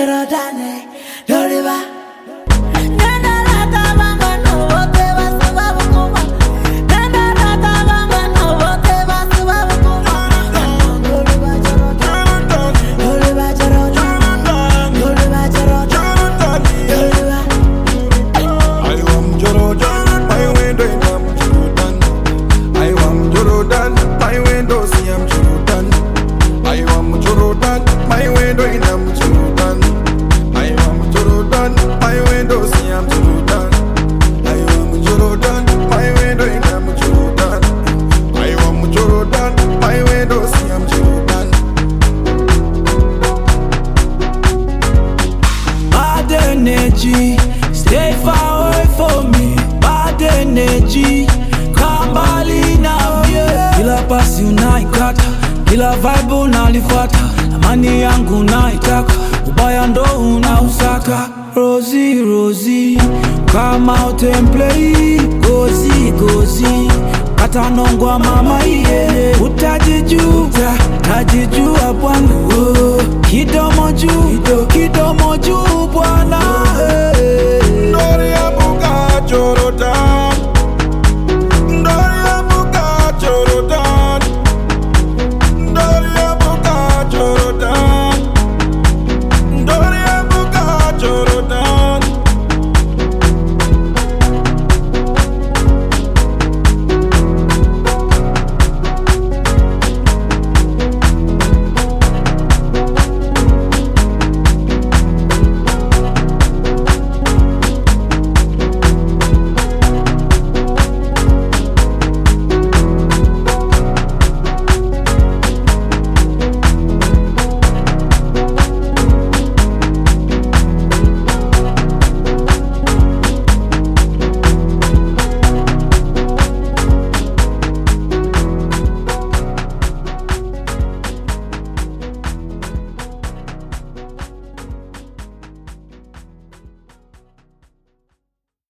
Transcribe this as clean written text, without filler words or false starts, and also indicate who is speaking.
Speaker 1: Jordan, Doriva.
Speaker 2: Energy, stay far away from me. Bad energy, come mbali na mie. Kila pasi unaikata, kila vibe unalifuata. Amani yangu naitaka, ubaya ndo unausaka. Rosie, Rosie, kama utemplay. Gozi, gozi, kata nongwa mama iye. Utajijua, tajijua bwana. Kidomo juu, kidomo juu.